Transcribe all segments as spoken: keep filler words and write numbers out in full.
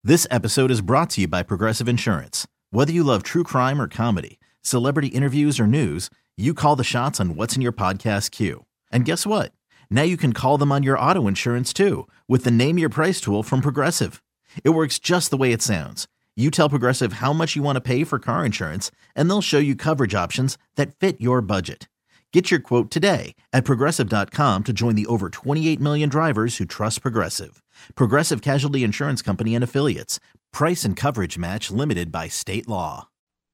This episode is brought to you by Progressive Insurance. Whether you love true crime or comedy, celebrity interviews or news, you call the shots on what's in your podcast queue. And guess what? Now you can call them on your auto insurance too with the Name Your Price tool from Progressive. It works just the way it sounds. You tell Progressive how much you want to pay for car insurance, and they'll show you coverage options that fit your budget. Get your quote today at Progressive dot com to join the over twenty-eight million drivers who trust Progressive. Progressive Casualty Insurance Company and Affiliates. Price and coverage match limited by state law.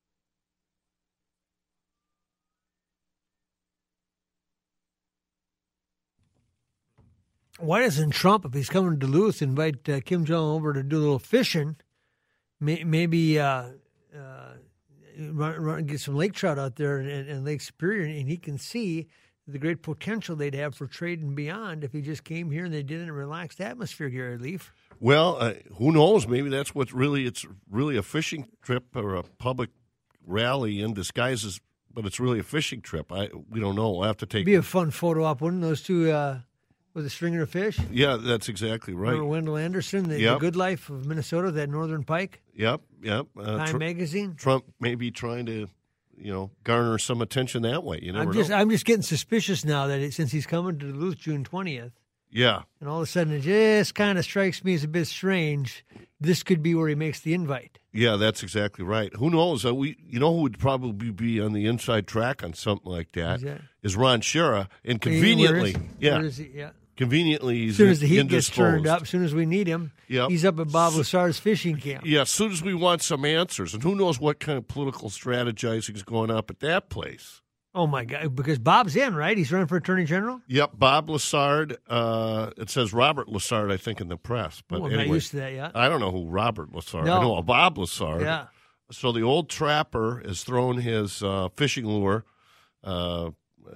Why doesn't Trump, if he's coming to Duluth, invite uh, Kim Jong over to do a little fishing? May, maybe uh, uh, run, run, get some lake trout out there in, in Lake Superior, and he can see the great potential they'd have for trade and beyond if he just came here and they did it in a relaxed atmosphere, Gary Leaf. Well, uh, who knows? Maybe that's what really, it's really a fishing trip or a public rally in disguise, but it's really a fishing trip. I We don't know. We'll have to take It'd be a fun photo op, wouldn't those two uh, with a stringer of fish? Yeah, that's exactly right. Remember Wendell Anderson, the, yep. the Good Life of Minnesota, that Northern Pike? Yep, yep. Uh, Time Tr- magazine? Trump may be trying to, you know, garner some attention that way. You never I'm just, know. I'm just getting suspicious now that it, since he's coming to Duluth June twentieth, yeah, and all of a sudden it just kind of strikes me as a bit strange. This could be where he makes the invite. Yeah, that's exactly right. Who knows? Uh, we, you know, who would probably be on the inside track on something like that, that? is Ron Schera, and conveniently, Where is, yeah, where is he? yeah. Conveniently, he's as soon as the heat indisposed. gets turned up, as soon as we need him, yep. he's up at Bob Lassard's fishing camp. Yeah, as soon as we want some answers, and who knows what kind of political strategizing is going up at that place. Oh, my God, because Bob's in, right? He's running for Attorney General? Yep, Bob Lassard. Uh, it says Robert Lassard, I think, in the press. But oh, I'm anyway, not used to that yet. I don't know who Robert Lassard. No. I know Bob Lassard. Yeah. So the old trapper has thrown his uh, fishing lure uh,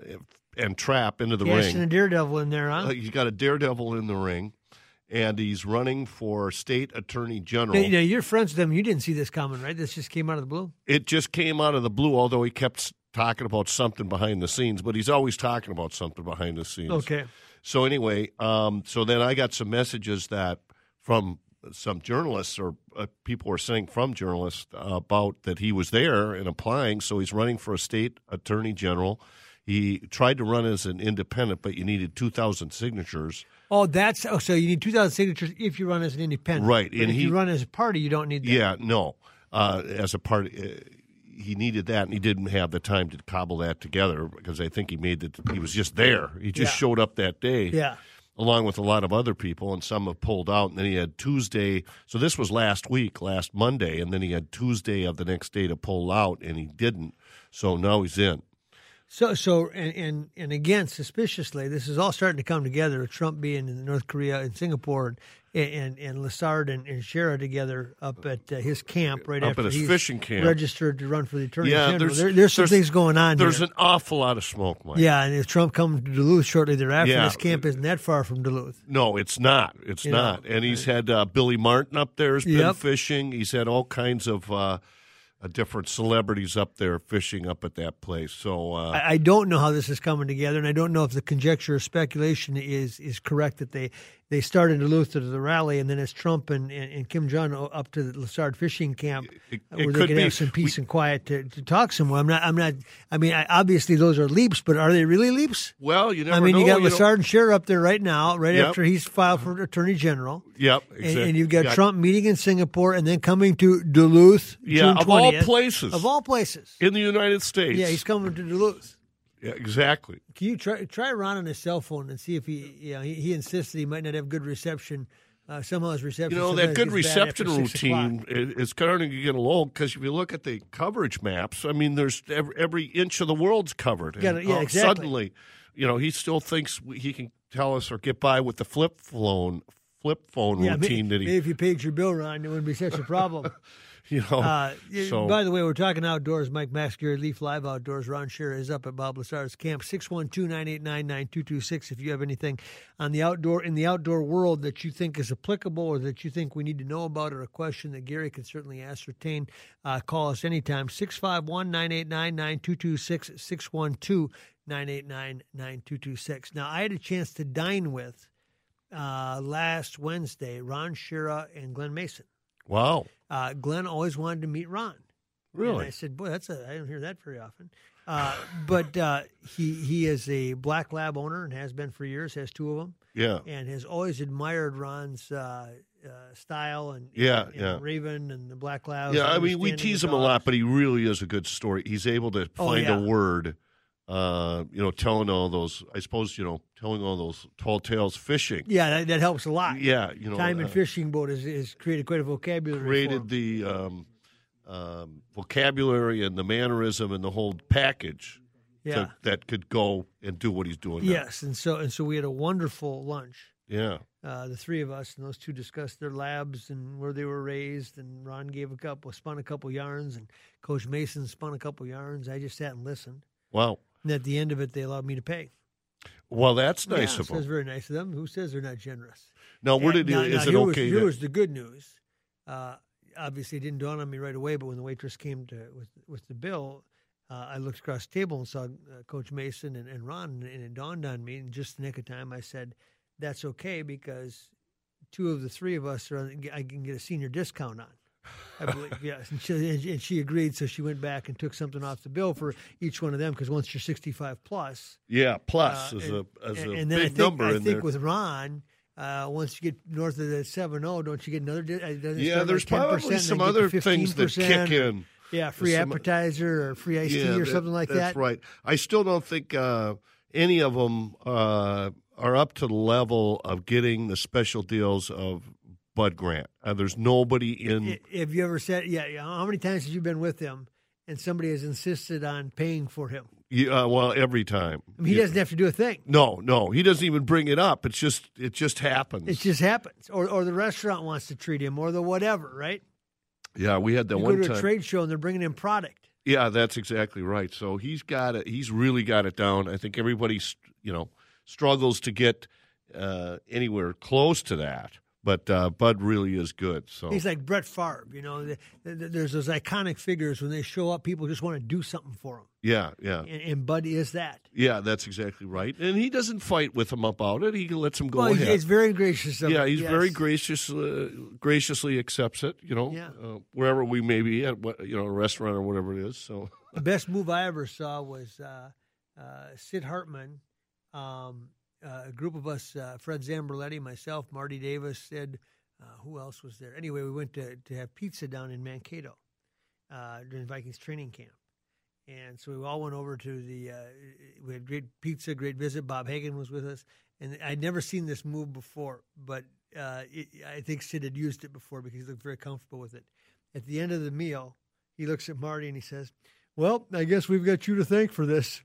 and trap into the Casting ring. a daredevil in there, huh? Uh, he's got a daredevil in the ring, and he's running for state attorney general. Now, now, you're friends with him. You didn't see this coming, right? This just came out of the blue? It just came out of the blue, although he kept talking about something behind the scenes, but he's always talking about something behind the scenes. Okay. So anyway, um, so then I got some messages that from some journalists or uh, people were saying from journalists uh, about that he was there and applying, so he's running for a state attorney general. He tried to run as an independent, but you needed two thousand signatures. Oh, that's oh, so you need two thousand signatures if you run as an independent. Right. But And if he, you run as a party, you don't need that. Yeah, no. Uh, as a party, uh, he needed that, and he didn't have the time to cobble that together because I think he made that he was just there. He just Yeah. showed up that day. Yeah. Along with a lot of other people, and some have pulled out. And then he had Tuesday. So this was last week, last Monday, and then he had Tuesday of the next day to pull out, and he didn't. So now he's in. So, so, and, and and again, suspiciously, this is all starting to come together. With Trump being in North Korea and Singapore, and and, and Lassard and, and Schera together up at uh, his camp right Up after at his he's fishing camp. registered to run for the attorney Yeah, general. there's- There, there's some there's- things going on. There's here. an awful lot of smoke, Mike. Yeah, and if Trump comes to Duluth shortly thereafter, Yeah. this camp isn't that far from Duluth. No, it's not. It's You not. know, And he's had uh, Billy Martin up there has been Yep. fishing. He's had all kinds of uh, uh, different celebrities up there fishing up at that place. So uh, I, I don't know how this is coming together, and I don't know if the conjecture or speculation is is correct that they, they started in Duluth to the rally, and then it's Trump and, and, and Kim Jong up to the Lassard fishing camp It- uh, it where they could could be. have some peace We- and quiet to, to talk somewhere. I'm not. I'm not. I mean, I, obviously those are leaps, but are they really leaps? well, you never I mean, know. you got know. Lassard and Scherer up there right now, right Yep. after he's filed for Attorney General. Yep, And, exactly. and you've got, Trump meeting in Singapore and then coming to Duluth, Yeah, June of all twentieth. places. Of all places. in the United States. Yeah, he's coming to Duluth. Yeah, exactly. Can you try try Ron on his cell phone and see if he, you know, he, he insists that he might not have good reception. Uh, somehow his reception. You know, that sometimes good gets bad reception after six routine o'clock. is is starting to get old because if you look at the coverage maps, I mean, there's every, every inch of the world's covered. Got And, it, yeah, uh, exactly. Suddenly, you know, he still thinks he can tell us or get by with the flip phone flip phone Yeah, routine maybe, that he, maybe if you paid your bill, Ron, it wouldn't be such a problem. you know. Uh, so by the way, we're talking outdoors. Mike Max, Gary Leaf, live outdoors. Ron Scherer is up at Bob Lassard's camp. six one two, nine eight nine, nine two two six if you have anything on the outdoor in the outdoor world that you think is applicable or that you think we need to know about or a question that Gary can certainly ascertain. Uh, call us anytime. six five one, nine eight nine, nine two two six, six one two, nine eight nine, nine two two six. Now, I had a chance to dine with uh, last Wednesday Ron Scherer and Glenn Mason. Wow. Uh, Glenn always wanted to meet Ron. Really? And I said, boy, that's a, I don't hear that very often. Uh, but uh, he he is a black lab owner and has been for years, has two of them. Yeah. And has always admired Ron's uh, uh, style and, Yeah, and, yeah. Raven and the black labs. Yeah, I mean, we understanding tease the him a lot, dogs. but he really is a good story. He's able to Oh, find yeah. a word, uh, you know, telling all those, I suppose, you know, telling all those tall tales fishing. Yeah, that, that helps a lot. Yeah, you know. Time and uh, fishing boat has, has created quite a vocabulary. for created him. the um, um, vocabulary and the mannerism and the whole package Yeah. to, that could go and do what he's doing now. Yes, and so and so we had a wonderful lunch. Yeah. Uh, the three of us, and those two discussed their labs and where they were raised. And Ron gave a couple, spun a couple yarns, and Coach Mason spun a couple yarns. I just sat and listened. Wow. And at the end of it, they allowed me to pay. Well, that's nice yeah, of so that's him. very nice of them. Who says they're not generous? Now, where And did now, is now it here was, okay? here that- was the good news. Uh, obviously, it didn't dawn on me right away, but when the waitress came to with with the bill, uh, I looked across the table and saw uh, Coach Mason and, and Ron, and it dawned on me in just the nick of time. I said, "That's okay because two of the three of us are. I can get a senior discount on." I believe, yes, and she, and she agreed. So she went back and took something off the bill for each one of them because once you're sixty-five plus, yeah, plus uh, is and, a as a and then big I think, number I in think there. with Ron, uh, once you get north of the seven oh, don't you get another? di- uh, doesn't it Yeah, start there's like ten percent probably and some then get other to things that fifteen percent? kick in. Yeah, free Some- appetizer or free iced tea Yeah, or that- something like that's that. right. I still don't think uh, any of them uh, are up to the level of getting the special deals of Bud Grant. Uh, there's nobody in. I- Have you ever said, yeah, yeah, how many times have you been with him and somebody has insisted on paying for him? Yeah, well, every time. I mean, he Yeah. doesn't have to do a thing. No, no, he doesn't even bring it up. It's just it just happens. It just happens. Or or the restaurant wants to treat him or the whatever, right? yeah, we had that You one go to time. a trade show and they're bringing in product. Yeah, that's exactly right. So he's got it. He's really got it down. I think everybody, you know, struggles to get uh, anywhere close to that. But uh, Bud really is good. So He's like Brett Favre, you know. The, the, there's those iconic figures when they show up, people just want to do something for them, yeah, yeah, and, and Bud is that. yeah. That's exactly right. And he doesn't fight with him about it. He lets him go Well, ahead. it's very gracious of yeah, him, he's yes. very gracious. Uh, graciously accepts it. You know, Yeah. uh, wherever we may be at, what, you know, a restaurant or whatever it is. So The best move I ever saw was uh, uh, Sid Hartman. Um, uh, a group of us, uh, Fred Zamberletti, myself, Marty Davis, Sid. Uh, who else was there? Anyway, we went to, to have pizza down in Mankato uh, during Vikings training camp. And so we all went over to the, uh, we had great pizza, great visit. Bob Hagan was with us. And I'd never seen this move before, but uh, it, I think Sid had used it before because he looked very comfortable with it. At the end of the meal, he looks at Marty and he says, "Well, I guess we've got you to thank for this."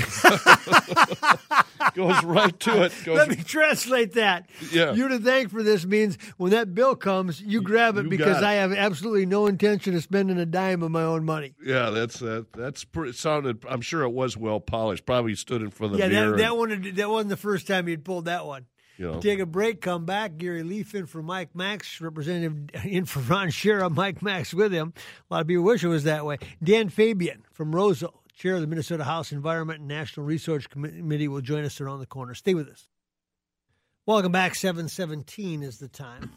goes right to it. Goes, Let me translate that. Yeah. You to thank for this means when that bill comes, you grab it you because got it. I have absolutely no intention of spending a dime of my own money. yeah, that's uh, that's pretty, it sounded. I'm sure it was well polished. Probably stood in front of the yeah, mirror. that, that one that wasn't the first time he'd pulled that one. You know. Take a break, come back. Gary Leaf in for Mike Max, Representative in for Ron Shera, Mike Max with him. A lot of people wish it was that way. Dan Fabian from Roseau, chair of the Minnesota House Environment and National Research Committee, will join us around the corner. Stay with us. Welcome back. seven seventeen is the time.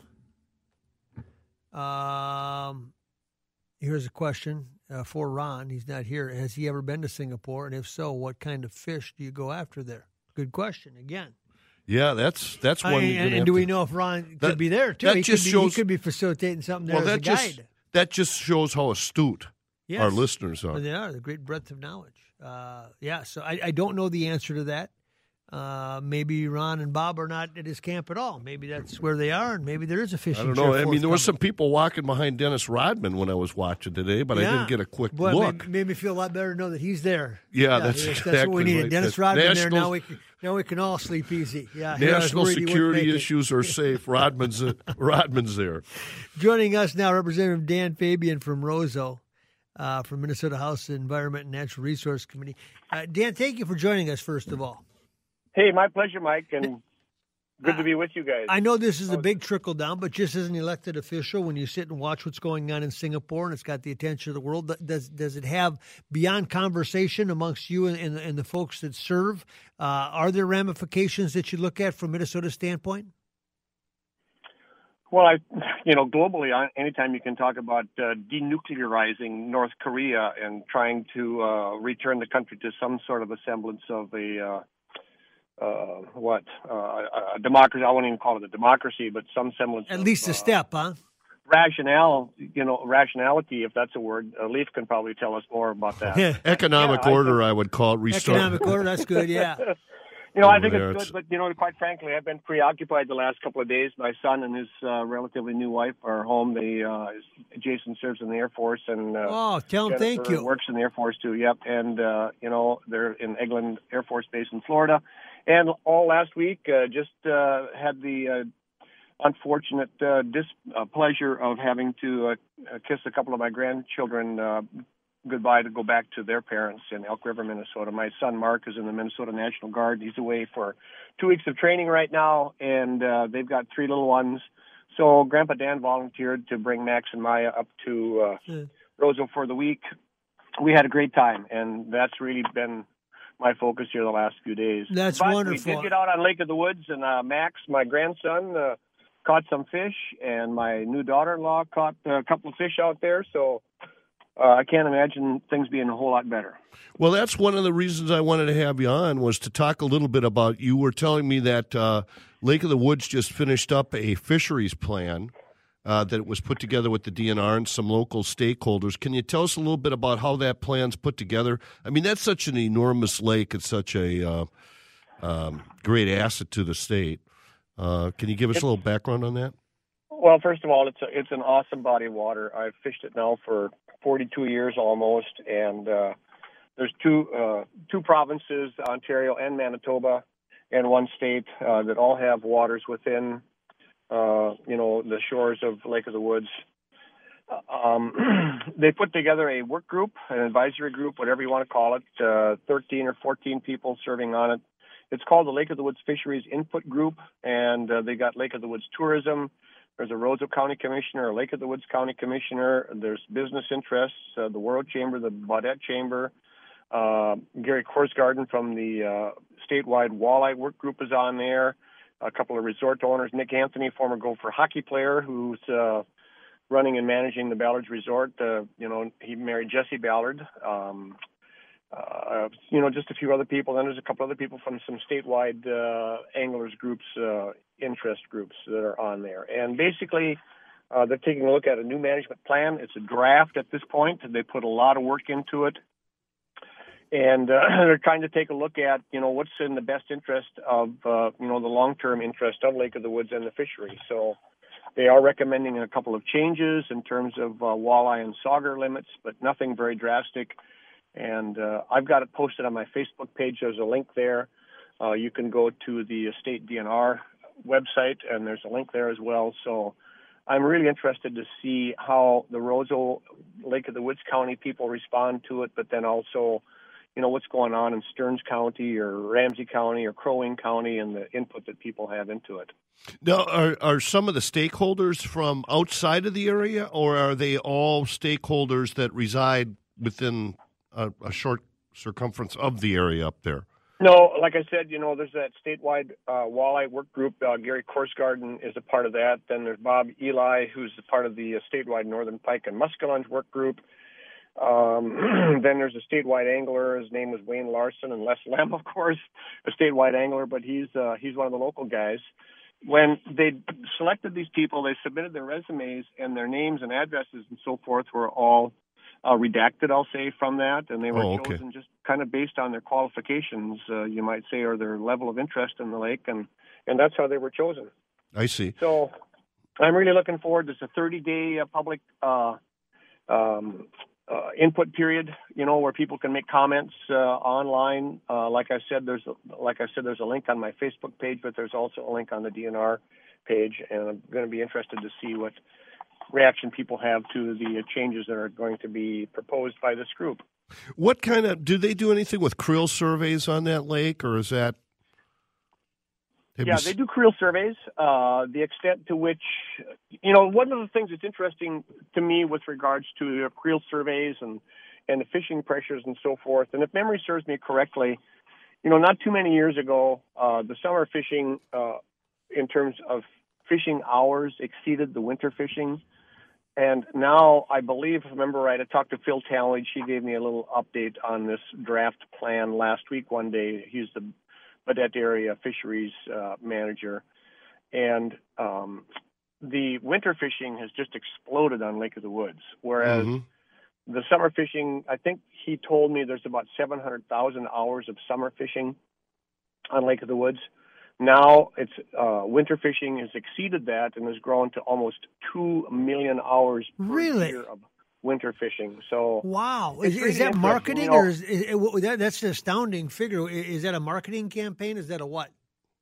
Um, here's a question uh, for Ron. He's not here. Has he ever been to Singapore? And if so, what kind of fish do you go after there? Good question. Again. Yeah, that's that's one. I, you're and gonna and have do we to- know if Ron That- could be there too? that He, just could be, shows- he could be facilitating something there Well, as that a just guide. that just shows how astute Yes. our listeners are. Well, they are the great breadth of knowledge. Uh, yeah, so I, I don't know the answer to that. Uh, maybe Ron and Bob are not at his camp at all. Maybe that's where they are, and maybe there is a I fishing. don't know. trip I mean, there were some forthcoming. people walking behind Dennis Rodman when I was watching today, but I Yeah. didn't get a quick Boy, look. Made, made me feel a lot better to know that he's there. Yeah, that's that's exactly what we needed. right. Dennis That's Rodman there. national- Now we can, now we can all sleep easy. Yeah, here I was National worried he wouldn't security make it. issues are safe. Rodman's Rodman's there. Joining us now, Representative Dan Fabian from Roseau, uh, from Minnesota House Environment and Natural Resource Committee. Uh, Dan, thank you for joining us, first of all. Hey, my pleasure, Mike, and good to be with you guys. I know this is a big trickle down, but just as an elected official, when you sit and watch what's going on in Singapore and it's got the attention of the world, does does it have, beyond conversation amongst you and, and, and the folks that serve, uh, are there ramifications that you look at from Minnesota's standpoint? Well, I, you know, globally, I- anytime you can talk about uh, denuclearizing North Korea and trying to uh, return the country to some sort of a semblance of a uh, uh, what uh, a democracy. I won't even call it a democracy, but some semblance. At of, least a uh, step, huh? Rationale, you know, rationality, if that's a word. Uh, Leaf can probably tell us more about that. Economic Yeah, I order, think- I would call it. Restart. Economic order, that's good, yeah. You know, I Over think there, it's it's- good, but, you know, quite frankly, I've been preoccupied the last couple of days. My son and his uh, relatively new wife are home. They, uh, Jason serves in the Air Force, and uh, Oh, tell him thank Jennifer you. works in the Air Force, too, yep. And, uh, you know, they're in Eglin Air Force Base in Florida. And all last week, uh, just uh, had the uh, unfortunate uh, displeasure of having to uh, kiss a couple of my grandchildren uh, goodbye to go back to their parents in Elk River, Minnesota. My son Mark is in the Minnesota National Guard. He's away for two weeks of training right now, and uh, they've got three little ones. So Grandpa Dan volunteered to bring Max and Maya up to uh, Yeah. Roseville for the week. We had a great time, and that's really been my focus here the last few days. That's but wonderful. We did get out on Lake of the Woods, and uh, Max, my grandson, uh, caught some fish, and my new daughter-in-law caught a couple of fish out there. So uh, I can't imagine things being a whole lot better. Well, that's one of the reasons I wanted to have you on, was to talk a little bit about, you were telling me that uh, Lake of the Woods just finished up a fisheries plan uh, that was put together with the D N R and some local stakeholders. Can you tell us a little bit about how that plan's put together? I mean, that's such an enormous lake. It's such a uh, um, great asset to the state. Uh, can you give us a little background on that? Well, first of all, it's a, it's an awesome body of water. I've fished it now for forty-two years almost, and uh, there's two uh, two provinces, Ontario and Manitoba, and one state uh, that all have waters within uh, you know the shores of Lake of the Woods. Um, they put together a work group, an advisory group, whatever you want to call it, uh, thirteen or fourteen people serving on it. It's called the Lake of the Woods Fisheries Input Group, and uh, they got Lake of the Woods Tourism. There's a Roseville County Commissioner, a Lake of the Woods County Commissioner. There's business interests, uh, the World Chamber, the Baudette Chamber. Uh, Gary Korsgarden from the uh, statewide walleye work group is on there. A couple of resort owners, Nick Anthony, former Gopher hockey player, who's uh, running and managing the Ballards Resort. Uh, you know, he married Jesse Ballard. Um, Uh, you know, just a few other people. Then there's a couple other people from some statewide uh, anglers groups, uh, interest groups that are on there. And basically, uh, they're taking a look at a new management plan. It's a draft at this point. They put a lot of work into it. And uh, they're trying to take a look at, you know, what's in the best interest of, uh, you know, the long-term interest of Lake of the Woods and the fishery. So they are recommending a couple of changes in terms of uh, walleye and sauger limits, but nothing very drastic. And uh, I've got it posted on my Facebook page. There's a link there. Uh, you can go to the state D N R website, and there's a link there as well. So I'm really interested to see how the Roseville, Lake of the Woods County people respond to it, but then also, you know, what's going on in Stearns County or Ramsey County or Crow Wing County and the input that people have into it. Now, are, are some of the stakeholders from outside of the area, or are they all stakeholders that reside within a, a short circumference of the area up there? No, like I said, you know, there's that statewide uh, walleye work group. Uh, Gary Korsgarden is a part of that. Then there's Bob Eli, who's a part of the uh, statewide Northern Pike and Muskellunge work group. Um, then there's a statewide angler. His name was Wayne Larson, and Les Lem, of course, a statewide angler, but he's uh, he's one of the local guys. When they selected these people, they submitted their resumes, and their names and addresses and so forth were all Uh, redacted, I'll say, from that, and they were Oh, okay. chosen just kind of based on their qualifications, uh, you might say, or their level of interest in the lake, and, and that's how they were chosen. I see. So I'm really looking forward. There's a thirty-day uh, public uh, um, uh, input period, you know, where people can make comments uh, online. Uh, like I said, there's a, like I said, there's a link on my Facebook page, but there's also a link on the D N R page, and I'm going to be interested to see what reaction people have to the changes that are going to be proposed by this group. What kind of, do they do anything with creel surveys on that lake, or is that? Yeah, they do creel surveys. Uh, the extent to which, you know, one of the things that's interesting to me with regards to the creel surveys and, and the fishing pressures and so forth, and if memory serves me correctly, you know, not too many years ago, uh, the summer fishing uh, in terms of fishing hours exceeded the winter fishing. And now, I believe, if I remember right, I talked to Phil Talmadge. He gave me a little update on this draft plan last week one day. He's the Baudette Area Fisheries uh, Manager. And um, the winter fishing has just exploded on Lake of the Woods, whereas mm-hmm. the summer fishing, I think he told me there's about seven hundred thousand hours of summer fishing on Lake of the Woods. Now it's uh, winter fishing has exceeded that and has grown to almost two million hours per really? year of winter fishing. So wow, is, really is that marketing, you know, or is, is it, that, that's an astounding figure? Is that a marketing campaign? Is that a what?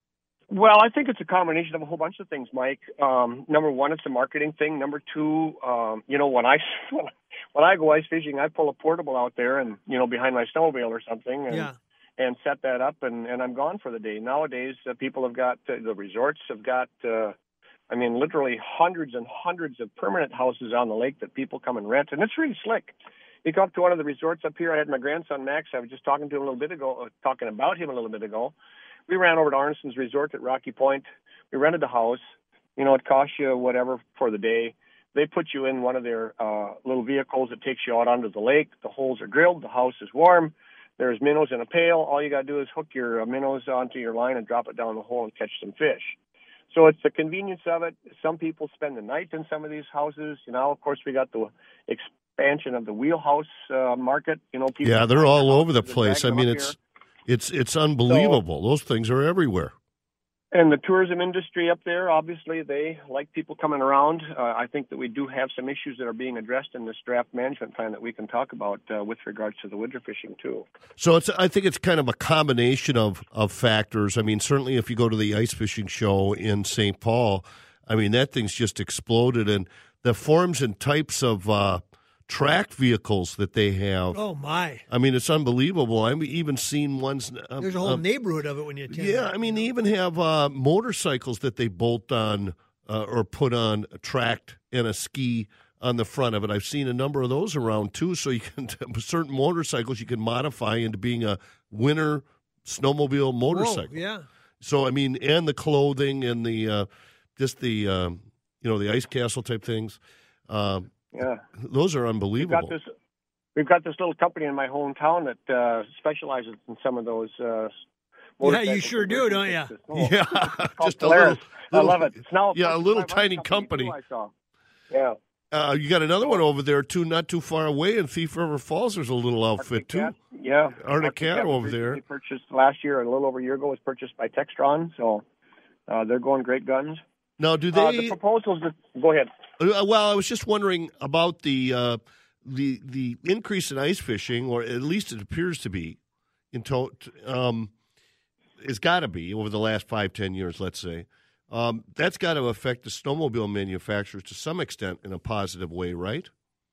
Well, I think it's a combination of a whole bunch of things, Mike. Um, number one, it's a marketing thing. Number two, um, you know, when I when I go ice fishing, I pull a portable out there and you know behind my snowmobile or something. And, yeah. and set that up, and, and I'm gone for the day. Nowadays, uh, people have got, uh, the resorts have got, uh, I mean, literally hundreds and hundreds of permanent houses on the lake that people come and rent, and it's really slick. You go up to one of the resorts up here. I had my grandson, Max, I was just talking to him a little bit ago, uh, talking about him a little bit ago. We ran over to Arneson's Resort at Rocky Point. We rented a house. You know, it costs you whatever for the day. They put you in one of their uh, little vehicles that takes you out onto the lake. The holes are drilled. The house is warm. There's minnows in a pail. All you got to do is hook your uh, minnows onto your line and drop it down the hole and catch some fish. So it's the convenience of it. Some people spend the night in some of these houses. You know, of course, we got the expansion of the wheelhouse uh, market. You know, people. Yeah, they're all over the place. I mean, it's here. it's it's unbelievable. So, those things are everywhere. And the tourism industry up there, obviously, they like people coming around. Uh, I think that we do have some issues that are being addressed in this draft management plan that we can talk about uh, with regards to the winter fishing, too. So it's, I think it's kind of a combination of, of factors. I mean, certainly if you go to the ice fishing show in Saint Paul, I mean, that thing's just exploded. And the forms and types of uh, track vehicles that they have. Oh, my. I mean, it's unbelievable. I've even seen ones. Uh, There's a whole uh, neighborhood of it when you attend. Yeah, that, I mean, you know? they even have uh, motorcycles that they bolt on uh, or put on a track and a ski on the front of it. I've seen a number of those around, too. So you can certain motorcycles you can modify into being a winter snowmobile motorcycle. Whoa, yeah. So, I mean, and the clothing and the uh, just the, um, you know, the ice castle type things. Um, Yeah, those are unbelievable. We've got this, we've got this little company in my hometown that uh, specializes in some of those. Uh, yeah, you sure do, don't you? Oh, yeah, just a little, little. I love it. It's now yeah, a little tiny company. Too, I saw. Yeah. Uh, you got another one over there too, not too far away in Thief River Falls. There's a little outfit Arctic Cat. too. Yeah, Arctic Cat over there. They purchased last year, a little over a year ago, was purchased by Textron. So uh, they're going great guns. Now, do they? Uh, the proposals. That, go ahead. Uh, well, I was just wondering about the uh, the the increase in ice fishing, or at least it appears to be, in to- um, it's got to be over the last five, ten years, let's say. Um, that's got to affect the snowmobile manufacturers to some extent in a positive way, right?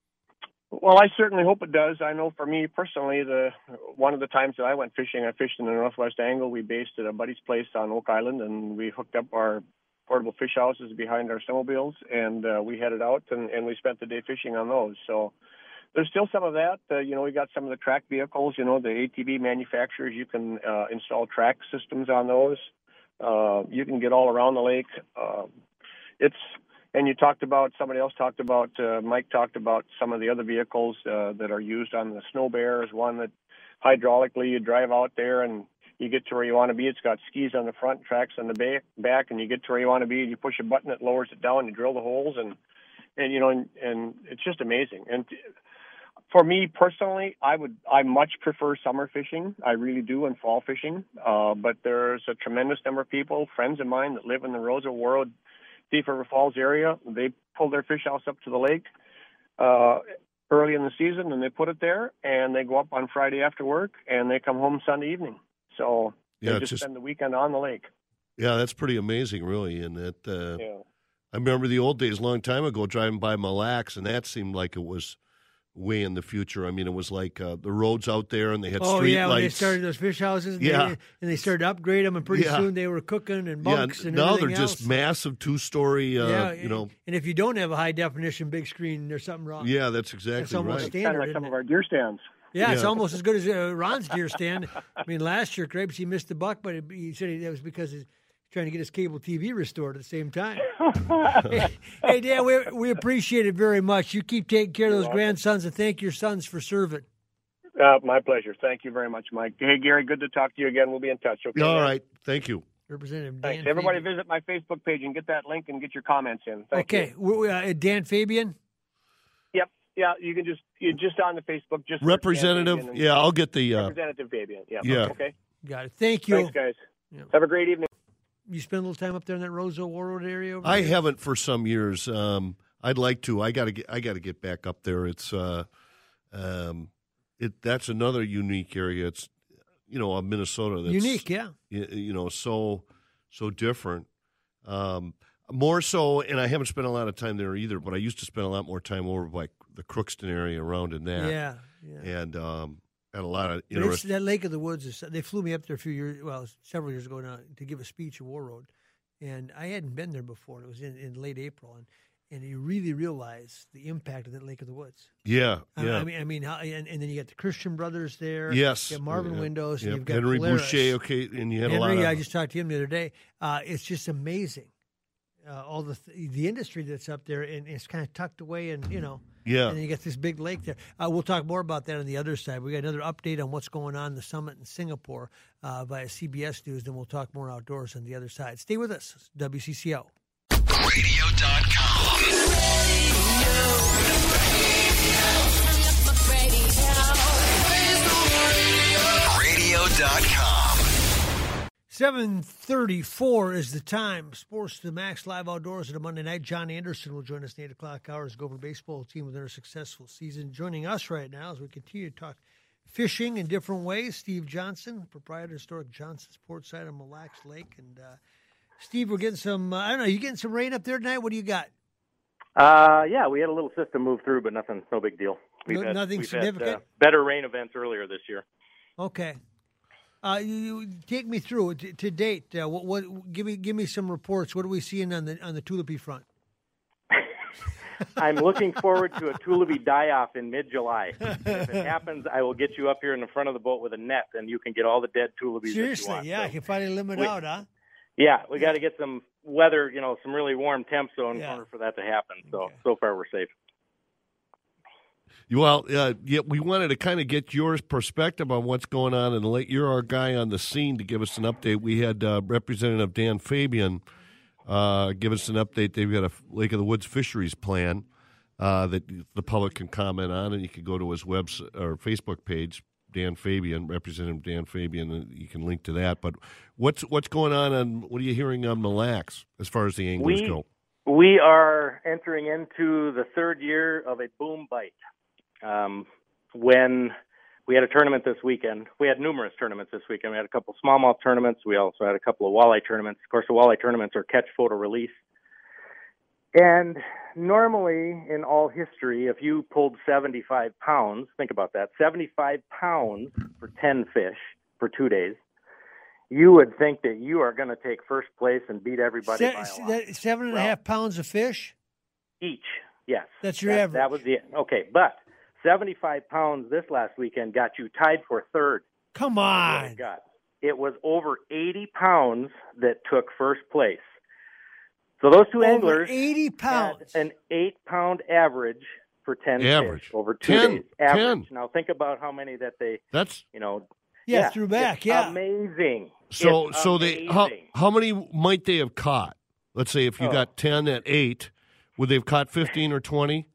Well, I certainly hope it does. I know for me personally, the one of the times that I went fishing, I fished in the Northwest Angle. We based at a buddy's place on Oak Island, and we hooked up our portable fish houses behind our snowmobiles, and uh, we headed out, and, and we spent the day fishing on those. So there's still some of that. Uh, you know, we got some of the track vehicles, you know, the A T V manufacturers, you can uh, install track systems on those. Uh, you can get all around the lake. Uh, it's, and you talked about, somebody else talked about, uh, Mike talked about some of the other vehicles uh, that are used on the Snow Bear is one that hydraulically you drive out there and you get to where you want to be. It's got skis on the front, tracks on the back, and you get to where you want to be. You push a button, it lowers it down, you drill the holes, and, and you know, and, and it's just amazing. And for me personally, I would, I much prefer summer fishing. I really do, and fall fishing. Uh, but there's a tremendous number of people, friends of mine that live in the Rosa World, Thief River Falls area. They pull their fish house up to the lake uh, early in the season, and they put it there, and they go up on Friday after work, and they come home Sunday evening. So yeah, they just, just spend the weekend on the lake. Yeah, that's pretty amazing, really. And that uh, yeah. I remember the old days, a long time ago, driving by Mille Lacs, and that seemed like it was way in the future. I mean, it was like uh, the roads out there, and they had oh, street yeah, lights. when they started those fish houses, and, yeah. they, and they started to upgrade them, and pretty yeah. soon they were cooking and bunks yeah, and now everything they're else. just massive two-story, uh, yeah, you know. And if you don't have a high-definition big screen, there's something wrong. Yeah, that's exactly That's almost right. standard, Kind of like isn't some it? of our deer stands. Yeah, it's Yeah. almost as good as uh, Ron's deer stand. I mean, last year, Crepes, he missed the buck, but it, he said he, that was because his, trying to get his cable T V restored at the same time. hey, hey, Dan, we, we appreciate it very much. You keep taking care of those grandsons, and thank your sons for serving. Uh, my pleasure. Thank you very much, Mike. Hey, Gary, good to talk to you again. We'll be in touch. Okay. All man? right. Thank you. Representative Dan Thanks. Everybody Fabian. visit my Facebook page and get that link and get your comments in. Thank okay. you. We, uh, Dan Fabian? Yep. Yeah, you can just you just on the Facebook. Just Representative. Yeah, I'll get the. Uh, Representative Fabian. Yeah. Yeah. Okay. Got it. Thank you. Thanks, guys. Yeah. Have a great evening. You spend a little time up there in that Roseville Warroad area over I there? haven't for some years. Um, I'd like to. I got to get. I got to get back up there. It's. Uh, um, it. That's another unique area. It's, you know, of Minnesota. That's Unique, yeah. You, you know, so so different. Um, more so, and I haven't spent a lot of time there either. But I used to spend a lot more time over by the Crookston area around in that. Yeah, yeah. And um, had a lot of But it's, interesting. that Lake of the Woods, is, they flew me up there a few years, well, several years ago now, to give a speech at Warroad. And I hadn't been there before. It was in, in late April. And, and you really realize the impact of that Lake of the Woods. Yeah, I, yeah. I mean, I mean, how, and, and then you got the Christian Brothers there. Yes. You got Marvin Yeah. Windows. Yep. And you've got Henry Polaris. Boucher, okay, and you had Henry, a lot of. I just talked to him the other day. Uh, it's just amazing, uh, all the th- the industry that's up there, and it's kind of tucked away, and you know, Yeah. and then you got this big lake there. Uh, we'll talk more about that on the other side. We got another update on what's going on in the summit in Singapore uh, via C B S News. Then we'll talk more outdoors on the other side. Stay with us, it's W C C O. radio dot com. radio dot com. seven thirty-four is the time. Sports to the Max live outdoors at a Monday night. John Anderson will join us in the eight o'clock hours. Gopher baseball team within a successful season. Joining us right now as we continue to talk fishing in different ways. Steve Johnson, proprietor of Historic Johnson's Portside on Mille Lacs Lake. And uh, Steve, we're getting some, uh, I don't know, you getting some rain up there tonight? What do you got? Uh, yeah, we had a little system move through, but nothing, no big deal. We've No- had, nothing we've significant? Had, uh, better rain events earlier this year. Okay. Uh, you, you take me through to, to date. Uh, what, what? Give me, give me some reports. What are we seeing on the on the tulipy front? I'm looking forward to a tulipy die-off in mid-July. If it happens, I will get you up here in the front of the boat with a net, and you can get all the dead tulipies Seriously, that you want. yeah, I So, can finally limit we- out, huh? yeah, we got to get some weather, you know, some really warm temps so in Yeah. order for that to happen. So, Okay. so far we're safe. Well, uh, yeah, we wanted to kind of get your perspective on what's going on in the lake. You're our guy on the scene to give us an update. We had uh, Representative Dan Fabian uh, give us an update. They've got a Lake of the Woods fisheries plan uh, that the public can comment on, and you can go to his website or Facebook page, Dan Fabian, Representative Dan Fabian, and you can link to that. But what's what's going on, and what are you hearing on Mille Lacs as far as the anglers We- go? We are entering into the third year of a boom bite. Um, when we had a tournament this weekend, we had numerous tournaments this weekend. We had a couple of smallmouth tournaments. We also had a couple of walleye tournaments. Of course, the walleye tournaments are catch, photo, release. And normally in all history, if you pulled seventy-five pounds, think about that, seventy-five pounds for ten fish for two days, you would think that you are going to take first place and beat everybody Se- by a se- lot. that seven and a Well- half pounds of fish. Each, yes. That's your that, average. That was the okay, but seventy-five pounds this last weekend got you tied for third. Come What on. it got. It was over eighty pounds that took first place. So those two Over anglers eighty pounds. had an eight-pound average for ten Average. fish over two ten, days. Average. ten. Now think about how many that they, That's you know. yeah, threw back. it's Yeah. amazing. so. It's So they how amazing. how many might they have caught? Let's say if you Oh. got ten at eight, would they have caught fifteen or twenty?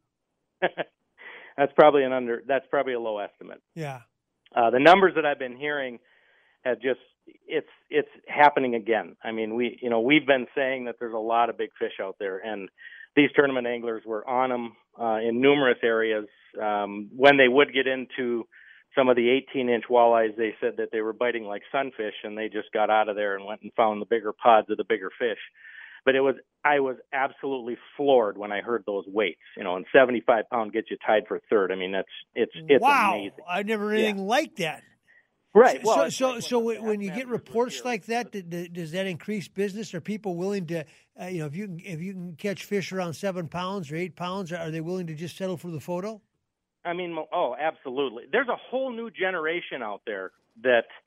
That's probably an under. That's probably a low estimate. Yeah. Uh, the numbers that I've been hearing have just it's it's happening again. I mean, we you know we've been saying that there's a lot of big fish out there, and these tournament anglers were on them uh, in numerous areas. Um, when they would get into some of the eighteen-inch walleyes, they said that they were biting like sunfish, and they just got out of there and went and found the bigger pods of the bigger fish. But it was I was absolutely floored when I heard those weights. You know, and seventy-five pound gets you tied for third. I mean, that's it's it's wow. amazing. I've never heard anything like that. Right. So, Well, so, it's so, like so when when, when you Bassmasters get was reports here. like that, d- d- does that increase business? Are people willing to, uh, you know, if you can, if you can catch fish around seven pounds or eight pounds, are they willing to just settle for the photo? I mean, oh, absolutely. There's a whole new generation out there that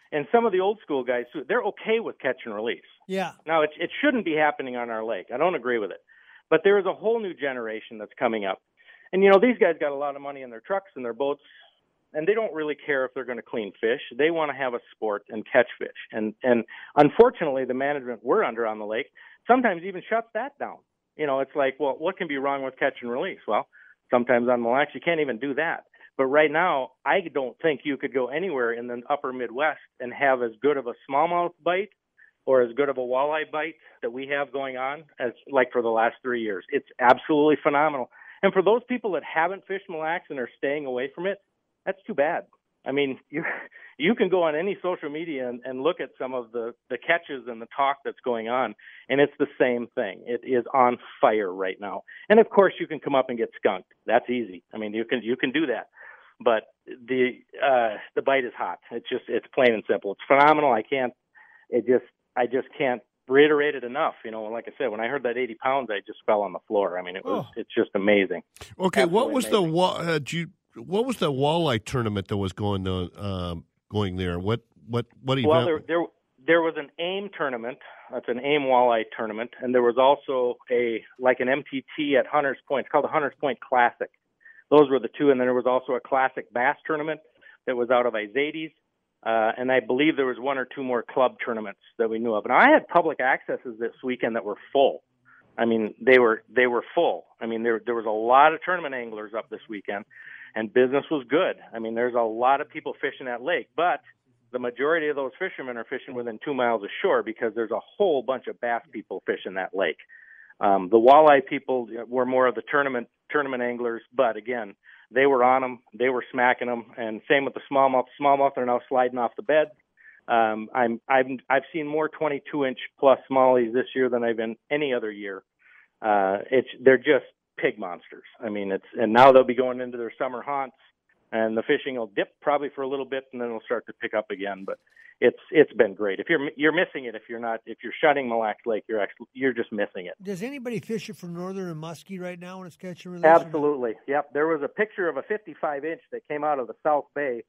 And some of the old school guys, too, they're okay with catch and release. Yeah. Now, it, it shouldn't be happening on our lake. I don't agree with it. But there is a whole new generation that's coming up. And, you know, these guys got a lot of money in their trucks and their boats, and they don't really care if they're going to clean fish. They want to have a sport and catch fish. And, and unfortunately, the management we're under on the lake sometimes even shuts that down. You know, it's like, well, what can be wrong with catch and release? Well, sometimes on Mille Lacs, you can't even do that. But right now, I don't think you could go anywhere in the upper Midwest and have as good of a smallmouth bite or as good of a walleye bite that we have going on as like for the last three years. It's absolutely phenomenal. And for ththose people that haven't fished Mille Lacs and are staying away from it, that's too bad. I mean, you you can go on any social media and, and look at some of the, the catches and the talk that's going on, and it's the same thing. It is on fire right now. And, of course, you can come up and get skunked. That's easy. I mean, you can you can do that. But the uh, the bite is hot. It's just it's plain and simple. It's phenomenal. I can't it just I just can't reiterate it enough. You know, like I said, when I heard that eighty pounds, I just fell on the floor. I mean, it was oh. it's just amazing. Okay, Absolutely what was amazing. the wa- uh, do you, what was the walleye tournament that was going to um, going there? What what what event? Well, there there there was an AIM tournament. That's an AIM walleye tournament, and there was also a like an M T T at Hunters Point. It's called the Hunters Point Classic. Those were the two, and then there was also a classic bass tournament that was out of Izaides, uh, and I believe there was one or two more club tournaments that we knew of. And I had public accesses this weekend that were full. I mean, they were they were full. I mean, there there was a lot of tournament anglers up this weekend, and business was good. I mean, there's a lot of people fishing that lake, but the majority of those fishermen are fishing within two miles of shore because there's a whole bunch of bass people fishing that lake. Um, the walleye people were more of the tournament tournament anglers, but again, they were on them, they were smacking them, and same with the smallmouth. Smallmouth are now sliding off the bed. Um, I'm I've I've seen more twenty-two inch plus smallies this year than I've been any other year. Uh, it's they're just pig monsters. I mean, it's and now they'll be going into their summer haunts, and the fishing will dip probably for a little bit, and then it'll start to pick up again. But it's it's been great. If you're you're missing it, if you're not if you're shutting Mille Lacs Lake, you're actually you're just missing it. Does anybody fish it for northern and muskie right now when it's catch and release? Absolutely. Yep. There was a picture of a fifty-five inch that came out of the South Bay,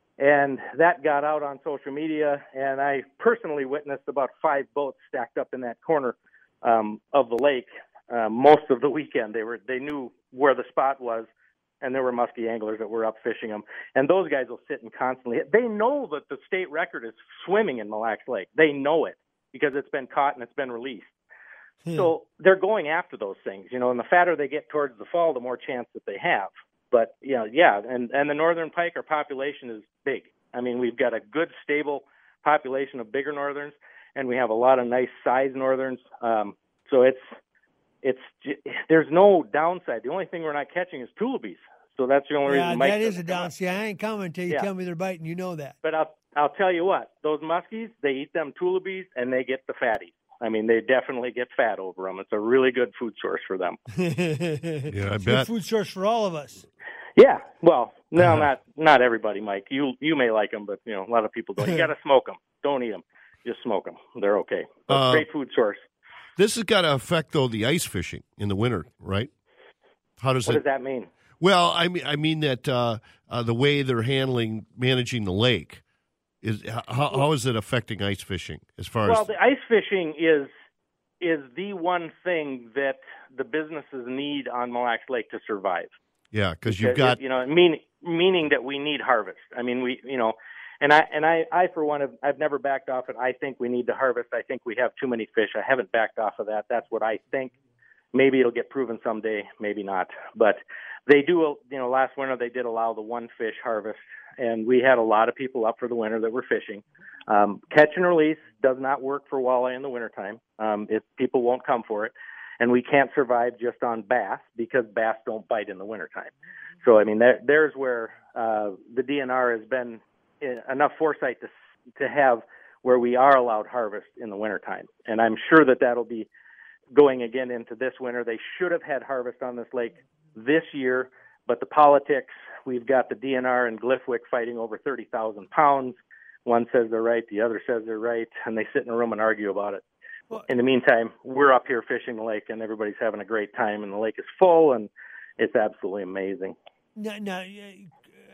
and that got out on social media. And I personally witnessed about five boats stacked up in that corner um, of the lake uh, most of the weekend. They were they knew where the spot was. And there were muskie anglers that were up fishing them. And those guys will sit and constantly – they know that the state record is swimming in Mille Lacs Lake. They know it because it's been caught and it's been released. Hmm. So they're going after those things, you know, and the fatter they get towards the fall, the more chance that they have. But, you know, yeah, and, and the northern pike, our population is big. I mean, we've got a good, stable population of bigger northerns, and we have a lot of nice size northerns. Um, so it's – It's there's no downside. The only thing we're not catching is tulipies. So that's the only yeah, reason. Mike that is a downside. I ain't coming until you yeah. tell me they're biting. You know that. But I'll I'll tell you what. Those muskies, they eat them tulipies and they get the fatties. I mean, they definitely get fat over them. It's a really good food source for them. yeah, I it's bet. Good food source for all of us. Yeah. Well, no, uh-huh. not not everybody, Mike. You you may like them, but you know a lot of people don't. You got to smoke them. Don't eat them. Just smoke them. They're okay. Uh, great food source. This has got to affect, though, the ice fishing in the winter, right? How does what it? does that mean? Well, I mean, I mean that uh, uh, the way they're handling managing the lake is how, how is it affecting ice fishing as far well, as? Well, the ice fishing is is the one thing that the businesses need on Mille Lacs Lake to survive. Yeah, because you've got you know mean, meaning that we need harvest. I mean, we you know. And I and I, I for one have I've never backed off it. I think we need to harvest. I think we have too many fish. I haven't backed off of that. That's what I think. Maybe it'll get proven someday, maybe not. But they do, you know, last winter they did allow the one fish harvest, and we had a lot of people up for the winter that were fishing. Um, catch and release does not work for walleye in the wintertime. Um, if people won't come for it. And we can't survive just on bass because bass don't bite in the wintertime. So, I mean, there, there's where uh, the D N R has been enough foresight to to have where we are allowed harvest in the wintertime. And I'm sure that that'll be going again into this winter. They should have had harvest on this lake this year, but the politics, we've got the D N R and Gliffwick fighting over thirty thousand pounds. One says they're right, the other says they're right, and they sit in a room and argue about it. Well, in the meantime, we're up here fishing the lake, and everybody's having a great time, and the lake is full, and it's absolutely amazing. Now, now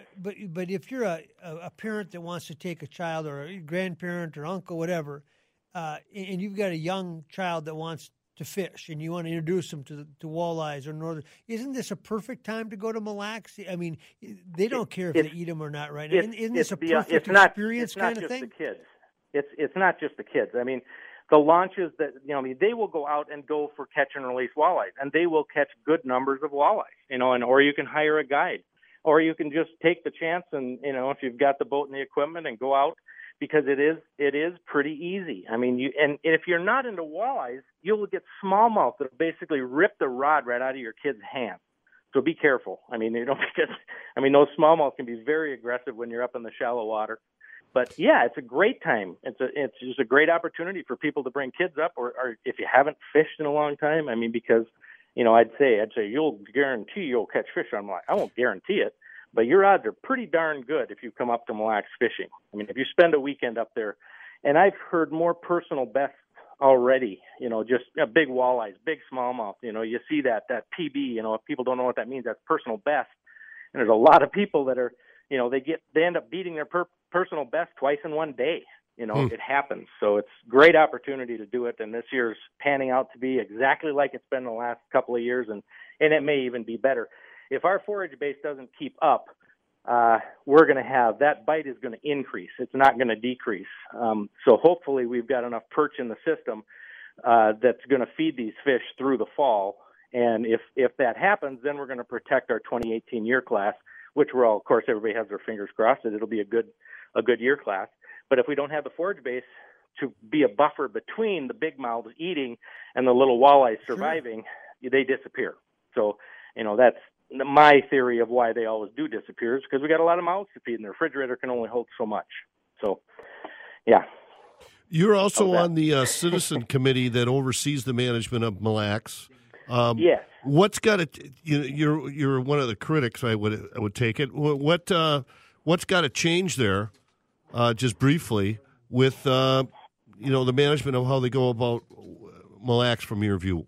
but but if you're a, a parent that wants to take a child or a grandparent or uncle, whatever, uh, and you've got a young child that wants to fish and you want to introduce them to to walleyes or northern, isn't this a perfect time to go to Mille Lacs? I mean, they don't care if it's, they eat them or not, right? Isn't, isn't this a the, perfect it's not, experience it's not kind of just thing? The kids. It's it's not just the kids. I mean, the launches that you know, I mean, they will go out and go for catch and release walleyes, and they will catch good numbers of walleyes. You know, and or you can hire a guide, or you can just take the chance and you know, if you've got the boat and the equipment, and go out. Because it is it is pretty easy. I mean, you and if you're not into walleyes, you'll get smallmouth that'll basically rip the rod right out of your kid's hand. So be careful. I mean, you know, because I mean those smallmouth can be very aggressive when you're up in the shallow water. But yeah, it's a great time. It's a it's just a great opportunity for people to bring kids up, or, or if you haven't fished in a long time. I mean, because you know, I'd say I'd say you'll guarantee you'll catch fish on Mille Lacs. I won't guarantee it. But your odds are pretty darn good if you come up to Mille Lacs fishing. I mean, if you spend a weekend up there, and I've heard more personal bests already, you know, just you know, big walleyes, big smallmouth, you know, you see that, that P B, you know, if people don't know what that means, that's personal best. And there's a lot of people that are, you know, they get, they end up beating their per- personal best twice in one day. You know, hmm. It happens. So it's a great opportunity to do it. And this year's panning out to be exactly like it's been the last couple of years, and, and it may even be better. If our forage base doesn't keep up, uh, we're going to have that bite is going to increase. It's not going to decrease. Um, so hopefully we've got enough perch in the system uh, that's going to feed these fish through the fall. And if, if that happens, then we're going to protect our twenty eighteen year class, which we're all, of course, everybody has their fingers crossed that it'll be a good a good year class. But if we don't have the forage base to be a buffer between the big mouths eating and the little walleyes surviving, sure. they disappear. So, you know, that's my theory of why they always do disappear, is because we got a lot of mouths to feed, and the refrigerator can only hold so much. So, yeah. You're also on the uh, citizen committee that oversees the management of Mille Lacs. Um, yes. What's got to you know, you're you're one of the critics. I would I would take it. What uh, what's got to change there? Uh, just briefly with uh, you know the management of how they go about Mille Lacs from your view.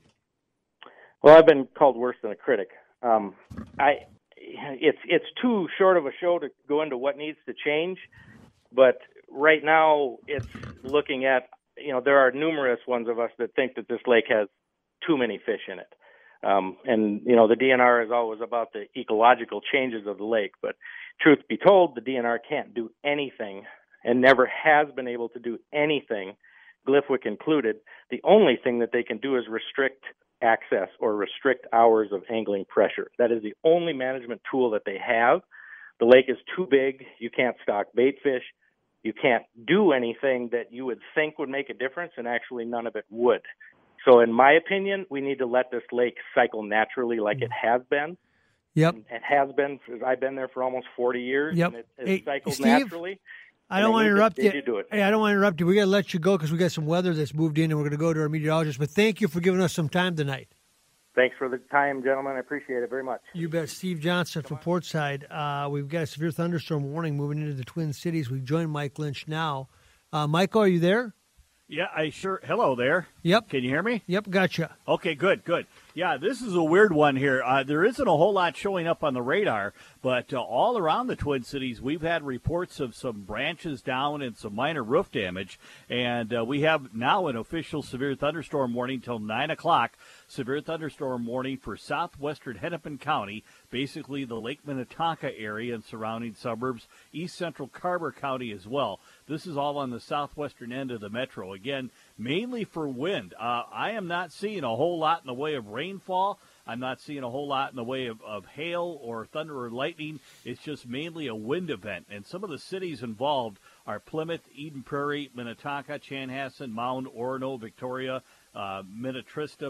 Well, I've been called worse than a critic. Um, I, it's it's too short of a show to go into what needs to change, but right now it's looking at, you know, there are numerous ones of us that think that this lake has too many fish in it. Um, and, you know, the D N R is always about the ecological changes of the lake, but truth be told, the D N R can't do anything and never has been able to do anything, Gliffwick included. The only thing that they can do is restrict access or restrict hours of angling pressure. That is the only management tool that they have. The lake is too big. You can't stock bait fish. You can't do anything that you would think would make a difference, and actually none of it would. So in my opinion, we need to let this lake cycle naturally like it has been. Yep. It has been. I've been there for almost forty years, yep. and it, it hey, cycles Steve, naturally. I don't want to interrupt you. Do it. Hey, I don't want to interrupt you. We got to let you go because we got some weather that's moved in, and we're going to go to our meteorologist. But thank you for giving us some time tonight. Thanks for the time, gentlemen. I appreciate it very much. You bet. Steve Johnson from Portside. Uh, we've got a severe thunderstorm warning moving into the Twin Cities. We join Mike Lynch now. Uh, Michael, are you there? Yeah, I sure. Hello there. Yep. Can you hear me? Yep, gotcha. Okay, good, good. Yeah, this is a weird one here. Uh, there isn't a whole lot showing up on the radar, but uh, all around the Twin Cities, we've had reports of some branches down and some minor roof damage, and uh, we have now an official severe thunderstorm warning till nine o'clock. Severe thunderstorm warning for southwestern Hennepin County, basically the Lake Minnetonka area and surrounding suburbs, east central Carver County as well. This is all on the southwestern end of the metro. Again, mainly for wind. Uh, I am not seeing a whole lot in the way of rainfall. I'm not seeing a whole lot in the way of, of hail or thunder or lightning. It's just mainly a wind event. And some of the cities involved are Plymouth, Eden Prairie, Minnetonka, Chanhassen, Mound, Orono, Victoria, uh, Minnetrista,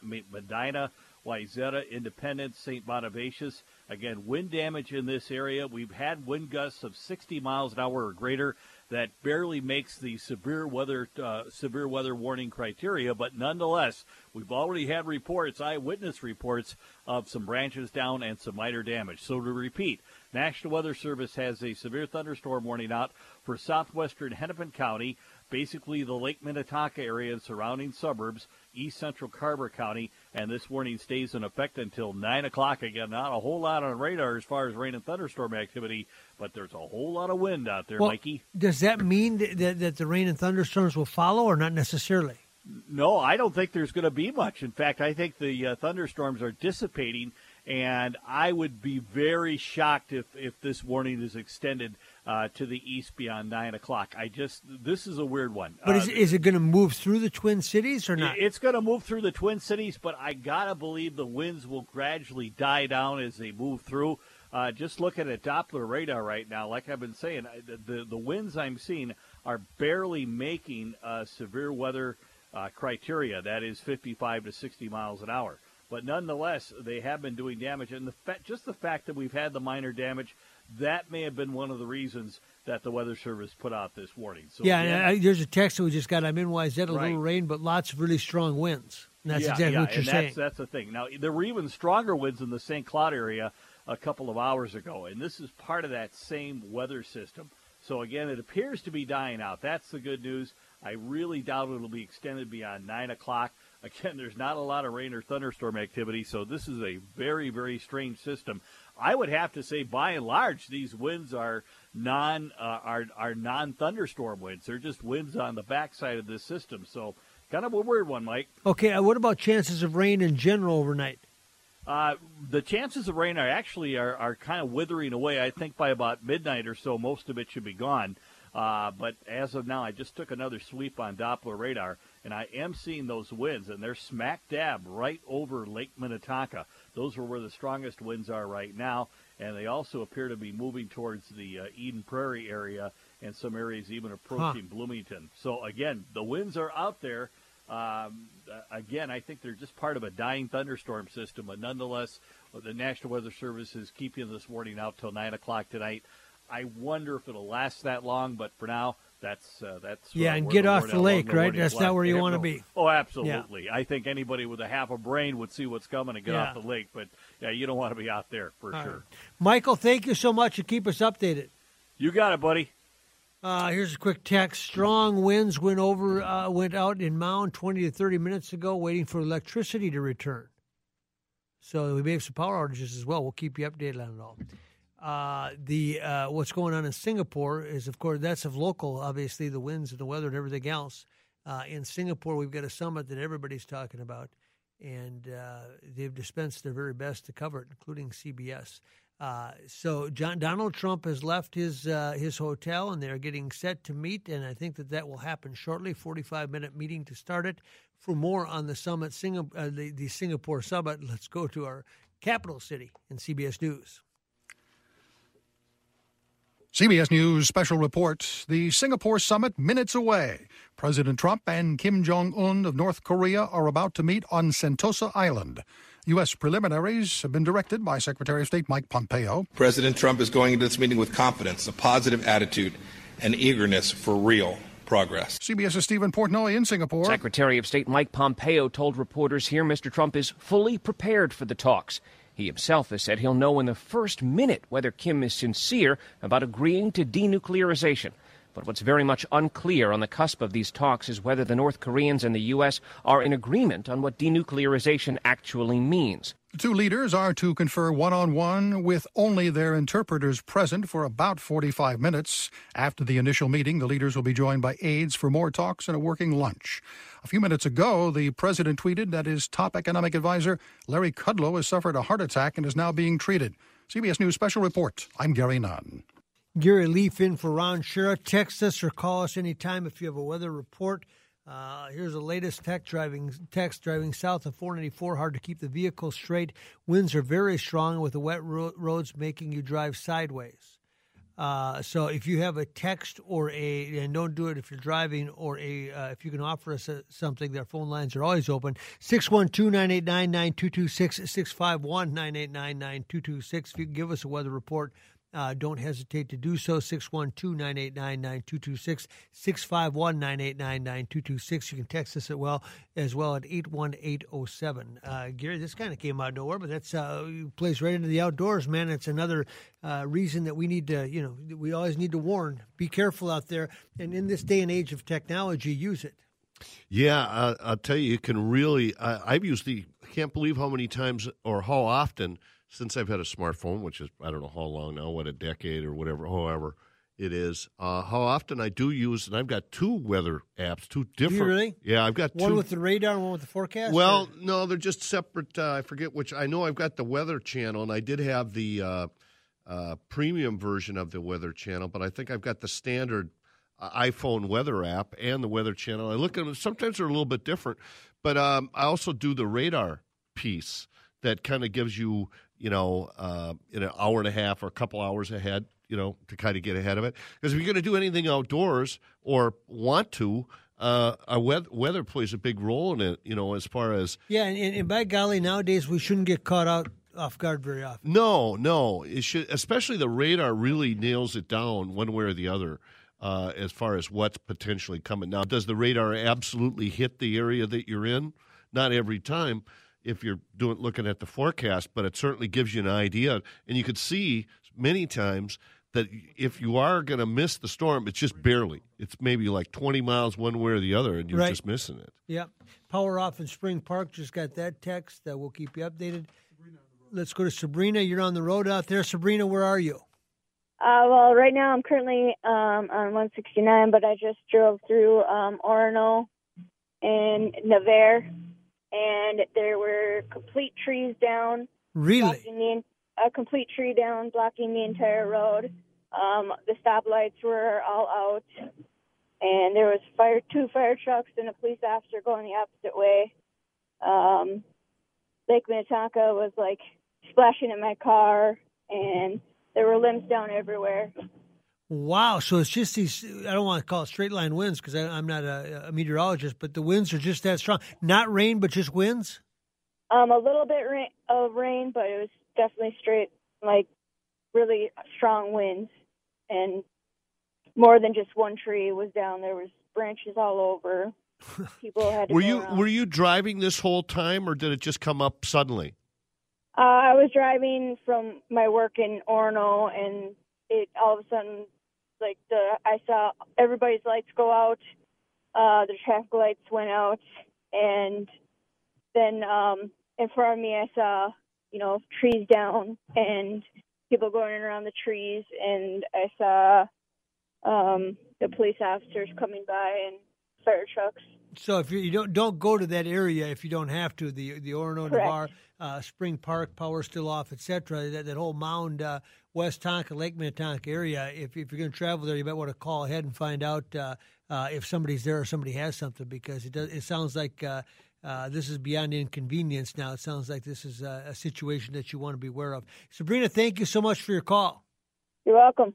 Medina, Wayzata, Independence, Saint Bonavicius. Again, wind damage in this area. We've had wind gusts of sixty miles an hour or greater. That barely makes the severe weather uh, severe weather warning criteria, but nonetheless, we've already had reports, eyewitness reports, of some branches down and some minor damage. So to repeat, National Weather Service has a severe thunderstorm warning out for southwestern Hennepin County, basically the Lake Minnetonka area and surrounding suburbs, east central Carver County, and this warning stays in effect until nine o'clock. Again, not a whole lot on radar as far as rain and thunderstorm activity, but there's a whole lot of wind out there, well, Mikey. Does that mean that, that the rain and thunderstorms will follow, or not necessarily? No, I don't think there's going to be much. In fact, I think the uh, thunderstorms are dissipating, and I would be very shocked if, if this warning is extended uh, to the east beyond nine o'clock. I just, this is a weird one. But uh, is, is it going to move through the Twin Cities or not? It's going to move through the Twin Cities, but I got to believe the winds will gradually die down as they move through. Uh, just looking at Doppler radar right now, like I've been saying, the, the, the winds I'm seeing are barely making uh, severe weather Uh, criteria, that is fifty-five to sixty miles an hour. But nonetheless, they have been doing damage. And the fa- just the fact that we've had the minor damage, that may have been one of the reasons that the Weather Service put out this warning. So yeah, again, and I, there's a text that we just got. I'm in Y Z, a right. little rain, but lots of really strong winds. And that's yeah, exactly yeah, what you're and saying. That's, that's the thing. Now, there were even stronger winds in the Saint Cloud area a couple of hours ago, and this is part of that same weather system. So, again, it appears to be dying out. That's the good news. I really doubt it'll be extended beyond nine o'clock. Again, there's not a lot of rain or thunderstorm activity, so this is a very, very strange system. I would have to say, by and large, these winds are non uh, are are non-thunderstorm winds. They're just winds on the backside of this system. So, kind of a weird one, Mike. Okay, uh, what about chances of rain in general overnight? Uh, the chances of rain are actually are, are kind of withering away. I think by about midnight or so, most of it should be gone. Uh, but as of now, I just took another sweep on Doppler radar, and I am seeing those winds, and they're smack dab right over Lake Minnetonka. Those are where the strongest winds are right now, and they also appear to be moving towards the uh, Eden Prairie area and some areas even approaching huh. Bloomington. So, again, the winds are out there. Um, again, I think they're just part of a dying thunderstorm system, but nonetheless, the National Weather Service is keeping this warning out till nine o'clock tonight. I wonder if it'll last that long, but for now, that's uh, that's yeah, uh, and get the off the lake, right? That's not where you want to no. be. Oh, absolutely. Yeah. I think anybody with a half a brain would see what's coming and get yeah. off the lake, but yeah, you don't want to be out there for All sure. Right. Michael, thank you so much, and keep us updated. You got it, buddy. Uh, here's a quick text. Strong winds went over, uh, went out in Mound twenty to thirty minutes ago, waiting for electricity to return. So we may have some power outages as well. We'll keep you updated on it all. Uh, the uh, what's going on in Singapore is, of course, that's of local, obviously, the winds and the weather and everything else. Uh, in Singapore, we've got a summit that everybody's talking about, and uh, they've dispensed their very best to cover it, including C B S. Uh, so John, Donald Trump has left his uh, his hotel, and they're getting set to meet, and I think that that will happen shortly. forty-five minute meeting to start it. For more on the summit, Singapore, uh, the, the Singapore summit, let's go to our capital city in C B S News. C B S News special report. The Singapore summit minutes away. President Trump and Kim Jong-un of North Korea are about to meet on Sentosa Island. U S preliminaries have been directed by Secretary of State Mike Pompeo. President Trump is going into this meeting with confidence, a positive attitude, and eagerness for real progress. CBS's Stephen Portnoy in Singapore. Secretary of State Mike Pompeo told reporters here Mister Trump is fully prepared for the talks. He himself has said he'll know in the first minute whether Kim is sincere about agreeing to denuclearization. But what's very much unclear on the cusp of these talks is whether the North Koreans and the U S are in agreement on what denuclearization actually means. The two leaders are to confer one-on-one with only their interpreters present for about forty-five minutes. After the initial meeting, the leaders will be joined by aides for more talks and a working lunch. A few minutes ago, the president tweeted that his top economic advisor, Larry Kudlow, has suffered a heart attack and is now being treated. C B S News Special Report. I'm Gary Nunn. Gary Leaf in for Ron Shira. Text us or call us anytime if you have a weather report. Uh, here's the latest tech driving text driving south of four ninety-four. Hard to keep the vehicle straight. Winds are very strong with the wet ro- roads making you drive sideways. Uh, so if you have a text or a, and don't do it if you're driving, or a, uh, if you can offer us a, something, their phone lines are always open. six one two, nine eight nine, nine two two six, six five one, nine eight nine, nine two two six. If you can give us a weather report, Uh, don't hesitate to do so. six one two, nine eight nine, nine two two six, six five one, nine eight nine, nine two two six. You can text us as well, as well at eight one eight oh seven. Uh, Gary, this kind of came out of nowhere, but that's uh, plays right into the outdoors, man. It's another uh, reason that we need to, you know, we always need to warn. Be careful out there. And in this day and age of technology, use it. Yeah, uh, I'll tell you, you can really. Uh, I've used the. I can't believe how many times or how often since I've had a smartphone, which is I don't know how long now, what a decade or whatever, however it is. Uh, how often I do use, and I've got two weather apps, two different. You really? Yeah, I've got one two. with the radar and one with the forecast. Well, or? no, they're just separate. Uh, I forget which. I know I've got the Weather Channel, and I did have the uh, uh, premium version of the Weather Channel, but I think I've got the standard iPhone weather app and the Weather Channel. I look at them, sometimes they're a little bit different, but um, I also do the radar piece that kind of gives you, you know, uh, in an hour and a half or a couple hours ahead, you know, to kind of get ahead of it. Because if you're going to do anything outdoors or want to, uh, a weather, weather plays a big role in it, you know, as far as. Yeah, and, and, and by golly, nowadays we shouldn't get caught out off guard very often. No, no. It should, especially the radar really nails it down one way or the other. Uh, as far as what's potentially coming. Now, does the radar absolutely hit the area that you're in? Not every time if you're doing looking at the forecast, but it certainly gives you an idea. And you could see many times that if you are going to miss the storm, it's just barely. It's maybe like twenty miles one way or the other, and you're right. just missing it. Yeah. Power off in Spring Park. Just got that text. Uh, we'll keep you updated. Let's go to Sabrina. You're on the road out there. Sabrina, where are you? Uh, well, right now I'm currently um, on one sixty-nine, but I just drove through um, Orono and Navarre, and there were complete trees down. Really? Blocking the, a complete tree down, blocking the entire road. Um, the stoplights were all out, and there was fire, two fire trucks and a police officer going the opposite way. Um, Lake Minnetonka was, like, splashing in my car, and there were limbs down everywhere. Wow. So it's just these, I don't want to call it straight line winds because I'm not a, a meteorologist, but the winds are just that strong. Not rain, but just winds? Um, a little bit rain, of rain, but it was definitely straight, like really strong winds. And more than just one tree was down. There was branches all over. People had to Were go you around. Were you driving this whole time, or did it just come up suddenly? Uh, I was driving from my work in Orono, and it all of a sudden, like the I saw everybody's lights go out. Uh, the traffic lights went out, and then um, in front of me, I saw you know trees down and people going around the trees, and I saw um, the police officers coming by and fire trucks. So if you, you don't don't go to that area if you don't have to, the the Orono, Navarre, uh, Spring Park, power still off, et cetera. That that whole Mound, uh, West Tonka, Lake Minnetonka area. If if you're going to travel there, you might want to call ahead and find out uh, uh, if somebody's there or somebody has something, because it does. It sounds like uh, uh, this is beyond inconvenience now. It sounds like this is a, a situation that you want to be aware of. Sabrina, thank you so much for your call. You're welcome.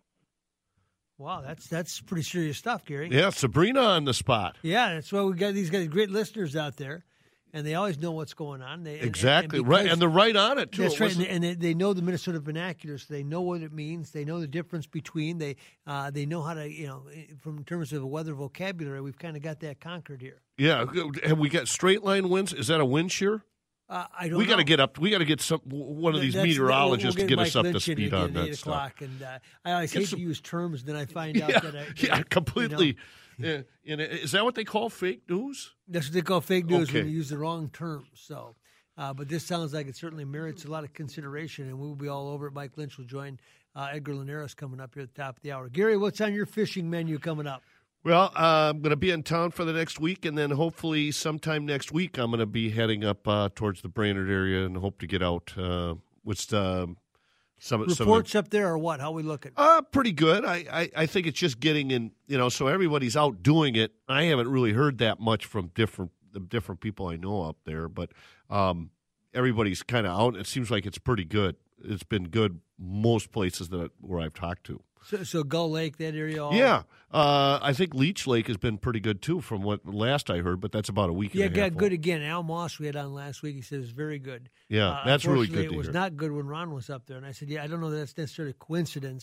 Wow, that's that's pretty serious stuff, Gary. Yeah, Sabrina on the spot. Yeah, that's why we got these guys, great listeners out there, and they always know what's going on. They, exactly, and, and right, and they're right on it, too. That's it right, and, and they, they know the Minnesota vernacular, so they know what it means. They know the difference between. They uh, they know how to, you know, from in terms of weather vocabulary, we've kind of got that conquered here. Yeah, have we got straight line winds? Is that a wind shear? Uh, I don't we got to know. get up. We got to get some one of these That's, meteorologists we'll, we'll to get Mike us up Lynch to speed in, on in that eight stuff. o'clock, and uh, I always Get hate some- to use terms, and then I find out Yeah, that I yeah, completely. You know, Yeah, and is that what they call fake news? that's what they call fake news Okay. when you use the wrong terms. So, uh, but this sounds like it certainly merits a lot of consideration, and we'll be all over it. Mike Lynch will join uh, Edgar Linares coming up here at the top of the hour. Gary, what's on your fishing menu coming up? Well, uh, I'm going to be in town for the next week, and then hopefully sometime next week I'm going to be heading up uh, towards the Brainerd area and hope to get out uh, with um, some Reports some of the, up there or what? How we looking? Uh, pretty good. I, I, I think it's just getting in, you know, so everybody's out doing it. I haven't really heard that much from different the different people I know up there, but um, everybody's kind of out. It seems like it's pretty good. It's been good most places that where I've talked to. So, so Gull Lake, that area? All, Yeah, uh, I think Leech Lake has been pretty good too, from what last I heard. But that's about a week. Yeah, and a half got good old. again. Al Moss we had on last week. He said it was very good. Yeah, Uh, that's really unfortunately, good to It was hear. not good when Ron was up there, and I said, yeah, I don't know that that's necessarily a coincidence.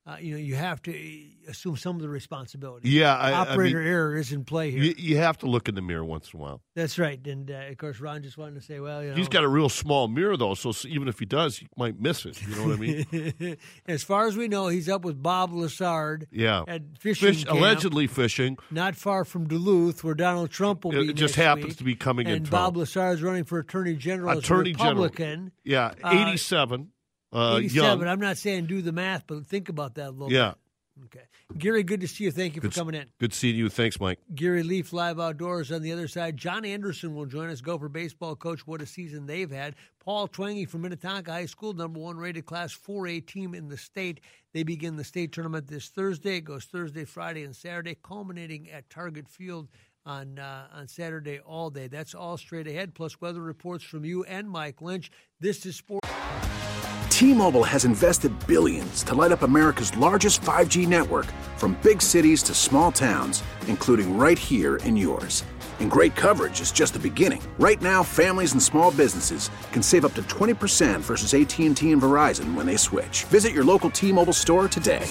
uh, you know, you have to assume some of the responsibility. Yeah, I, operator I mean, error is in play here. You, you have to look in the mirror once in a while. That's right, and uh, of course, Ron just wanted to say, well, you know, he's got a real small mirror though, so even if he does, he might miss it. You know what I mean? As far as we know, he's up with Bob Lassard. Yeah, at fishing Fish, camp, allegedly fishing, not far from Duluth, where Donald Trump will be. It just next happens week. to be coming and in. And Bob Lassard is running for Attorney General Attorney as a Republican. General. Yeah, eighty-seven. Uh, eighty-seven. young. I'm not saying do the math, but think about that a little yeah. bit. Okay. Gary, good to see you. Thank you good, for coming in. Good seeing you. Thanks, Mike. Gary Leaf, Live Outdoors. On the other side, John Anderson will join us. Gopher baseball coach. What a season they've had. Paul Twangy from Minnetonka High School, number one rated Class four A team in the state. They begin the state tournament this Thursday. It goes Thursday, Friday, and Saturday, culminating at Target Field on uh, on Saturday all day. That's all straight ahead, plus weather reports from you and Mike Lynch. This is Sport. T-Mobile has invested billions to light up America's largest five G network, from big cities to small towns, including right here in yours. And great coverage is just the beginning. Right now, families and small businesses can save up to twenty percent versus A T and T and Verizon when they switch. Visit your local T-Mobile store today.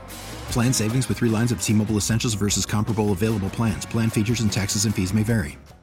Plan savings with three lines of T-Mobile Essentials versus comparable available plans. Plan features and taxes and fees may vary.